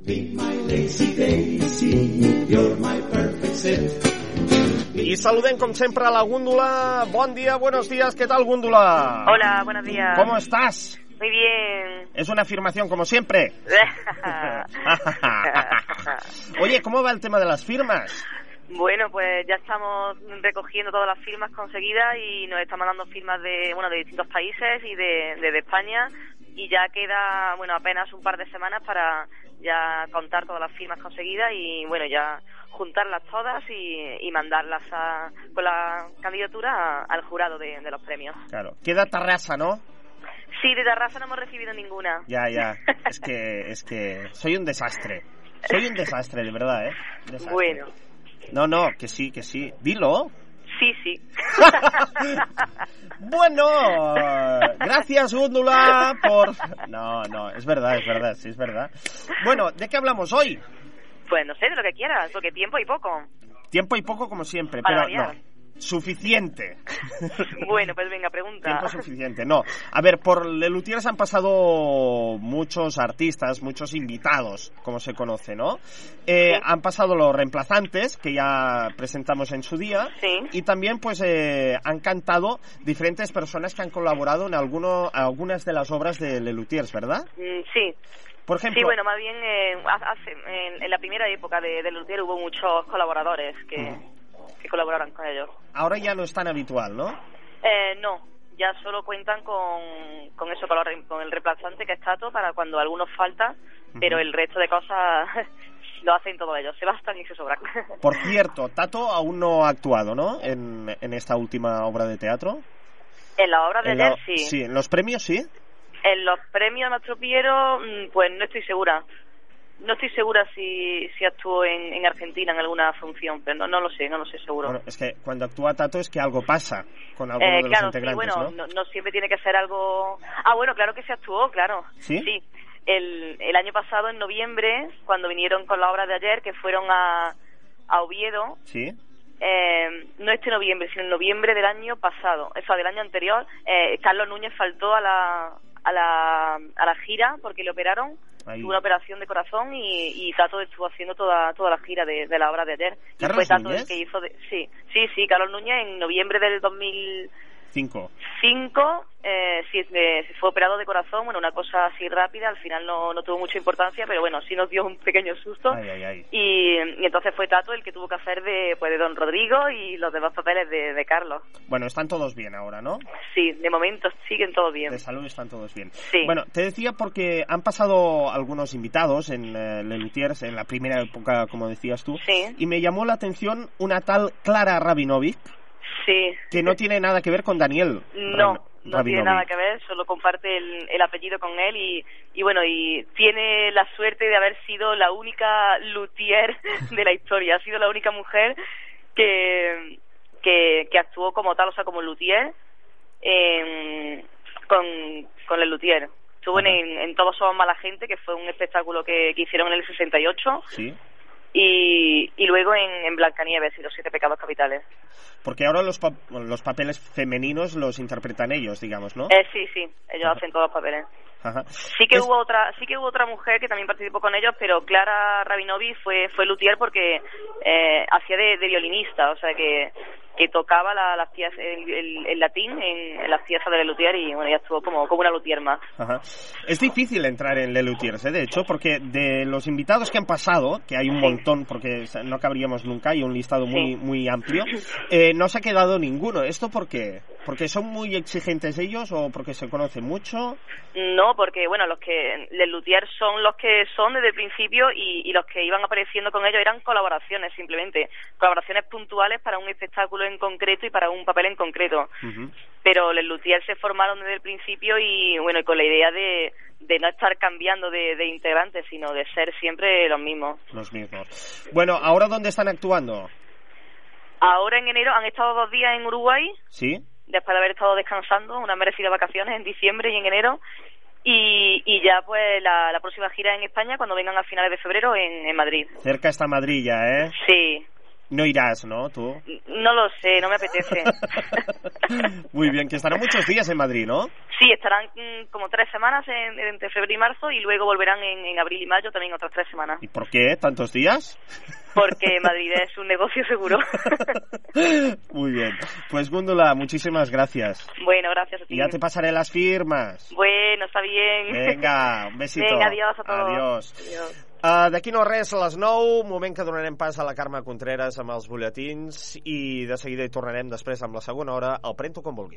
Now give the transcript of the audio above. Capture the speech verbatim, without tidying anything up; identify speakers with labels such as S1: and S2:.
S1: Be my lazy daisy, you're my perfect set.
S2: I saludem, com sempre, a la Gúndula. Bon dia, buenos días, ¿qué tal, Gúndula?
S3: Hola, buenos días.
S2: ¿Cómo estás?
S3: Muy bien.
S2: Es una afirmación, como siempre. Oye, ¿cómo va el tema de las firmas?
S3: Bueno, pues ya estamos recogiendo todas las firmas conseguidas y nos están mandando firmas de, bueno, de distintos países y de, de, de España, y ya queda, bueno, apenas un par de semanas para ya contar todas las firmas conseguidas y, bueno, ya juntarlas todas y, y mandarlas a, con la candidatura a, al jurado de, de los premios.
S2: Claro, queda Tarrasa, ¿no?
S3: Sí, de Tarrasa no hemos recibido ninguna.
S2: Ya, ya, es que, es que soy un desastre. Soy un desastre, de verdad, ¿eh? Desastre.
S3: Bueno.
S2: No, no, que sí, que sí. Dilo.
S3: Sí, sí.
S2: Bueno, gracias, Gúndula, por... No, no, es verdad, es verdad, sí, es verdad. Bueno, ¿de qué hablamos hoy?
S3: Pues no sé, de lo que quieras, porque tiempo y poco.
S2: Tiempo y poco, como siempre,
S3: Para
S2: pero
S3: variar.
S2: no. Suficiente.
S3: Bueno, pues venga, pregunta.
S2: Tiempo suficiente, no. A ver, por Lelutiers han pasado muchos artistas, muchos invitados, como se conoce, ¿no? Eh,
S3: Sí.
S2: Han pasado los reemplazantes, que ya presentamos en su día.
S3: Sí.
S2: Y también, pues, eh, han cantado diferentes personas que han colaborado en alguno, algunas de las obras de Lelutiers, ¿verdad?
S3: Mm, sí.
S2: Por ejemplo...
S3: Sí, bueno, más bien eh, hace, en, en la primera época de, de Luthier hubo muchos colaboradores que,
S2: Mm.
S3: que colaboraron con ellos.
S2: Ahora ya no es tan habitual, ¿no?
S3: Eh, no, ya solo cuentan con, con eso, con, los, con el reemplazante que es Tato para cuando algunos falta, pero
S2: Ujú.
S3: el resto de cosas lo hacen todos ellos, se bastan y se sobran.
S2: Por cierto, Tato aún no ha actuado, ¿no? En, en esta última obra de teatro.
S3: En la obra de
S2: En
S3: ayer
S2: la-
S3: sí.
S2: Sí, en los premios sí.
S3: En los premios Nuestro Piero, mm, pues no estoy segura. No estoy segura si, si actuó en, en Argentina en alguna función, pero no, no lo sé, no lo sé seguro.
S2: Bueno, es que cuando actúa Tato es que algo pasa con alguno
S3: Eh,
S2: de los
S3: claro, sí,
S2: integrantes,
S3: bueno,
S2: ¿no?
S3: no, no siempre tiene que ser algo... Ah, bueno, claro que se actuó, claro.
S2: ¿Sí?
S3: Sí. El, el año pasado, en noviembre, cuando vinieron con la obra de ayer, que fueron a, a Oviedo,
S2: Sí.
S3: eh, no este noviembre, sino en noviembre del año pasado, o sea, del año anterior, eh, Carlos Núñez faltó a la, a la, a la gira porque le operaron.
S2: Ahí.
S3: Tuvo una operación de corazón y, y Tato estuvo haciendo toda toda la gira de, de la obra de ayer. Y
S2: ¿Carlos
S3: fue Tato
S2: Núñez?
S3: el que hizo... De, sí, sí, sí, Carlos Núñez en noviembre del dos mil
S2: Cinco.
S3: cinco eh, sí, eh, se fue operado de corazón, bueno, una cosa así rápida, al final no, no tuvo mucha importancia, pero bueno, sí nos dio un pequeño susto.
S2: Ay, ay, ay.
S3: Y, y entonces fue Tato el que tuvo que hacer de pues de Don Rodrigo y los demás papeles de, de Carlos.
S2: Bueno, están todos bien ahora, ¿no?
S3: Sí, de momento siguen todo bien.
S2: De salud están todos bien.
S3: Sí.
S2: Bueno, te decía porque han pasado algunos invitados en eh, Lelutiers, en la primera época, como decías tú,
S3: Sí.
S2: y me llamó la atención una tal Clara Rabinovic,
S3: Sí.
S2: que no tiene nada que ver con Daniel.
S3: No,
S2: Rab-
S3: no tiene
S2: Rabinovic.
S3: nada que ver, solo comparte el, el apellido con él y, y bueno, y tiene la suerte de haber sido la única luthier de la historia, ha sido la única mujer que, que, que actuó como tal, o sea, como luthier en, con, con el luthier. Estuvo en, en Todos somos mala gente, que fue un espectáculo que, que hicieron en el sesenta y ocho,
S2: Sí.
S3: y, y luego en, en Blancanieves y los siete pecados capitales.
S2: Porque ahora los, pa- los papeles femeninos los interpretan ellos, digamos, ¿no?
S3: Eh, sí, sí, ellos
S2: Ajá.
S3: hacen todos los papeles.
S2: Ajá.
S3: Sí que
S2: Es-
S3: hubo otra, sí que hubo otra mujer que también participó con ellos, pero Clara Rabinovic fue fue luthier porque eh, hacía de, de violinista, o sea que que tocaba la, las piezas, el, el, el latín en, en las piezas de luthier y bueno, ya estuvo como como una luthier más.
S2: Ajá. Es difícil entrar en Lelutiers, ¿eh? De hecho, porque de los invitados que han pasado, que hay un
S3: Sí.
S2: montón, porque no acabaríamos nunca, hay un listado muy
S3: Sí.
S2: muy amplio, eh, no se ha quedado ninguno. ¿Esto por qué? ¿Porque son muy exigentes ellos o porque se conocen mucho?
S3: No, porque bueno, los que les luthier son los que son desde el principio y, y los que iban apareciendo con ellos eran colaboraciones simplemente, colaboraciones puntuales para un espectáculo en concreto y para un papel en concreto.
S2: Ujú.
S3: Pero les luthier se formaron desde el principio y bueno, y con la idea de, de no estar cambiando de, de integrantes, sino de ser siempre los mismos.
S2: Los mismos. Bueno, ¿ahora dónde están actuando?
S3: Ahora en enero han estado dos días en Uruguay,
S2: ¿Sí?
S3: después de haber estado descansando, unas merecidas vacaciones en diciembre y en enero, y, y ya pues la, la próxima gira en España cuando vengan a finales de febrero en, en Madrid.
S2: Cerca está Madrid ya, ¿eh?
S3: Sí,
S2: No irás, ¿no? ¿Tú?
S3: No lo sé, no me apetece.
S2: Muy bien, que estarán muchos días en Madrid, ¿no?
S3: Sí, estarán mm, como tres semanas en, entre febrero y marzo y luego volverán en, en abril y mayo también otras tres semanas.
S2: ¿Y por qué tantos días?
S3: Porque Madrid es un negocio seguro.
S2: Muy bien. Pues Gundula, muchísimas gracias.
S3: Bueno, gracias a ti.
S2: Y ya te pasaré las firmas.
S3: Bueno, está bien.
S2: Venga, un besito.
S3: Venga, adiós a todos.
S2: Adiós.
S3: Adiós.
S2: Uh, D'aquí no res, a les nou, moment que donarem pas a la Carme Contreras amb els butlletins i de seguida hi tornarem després amb la segona hora. El prento com vulgui.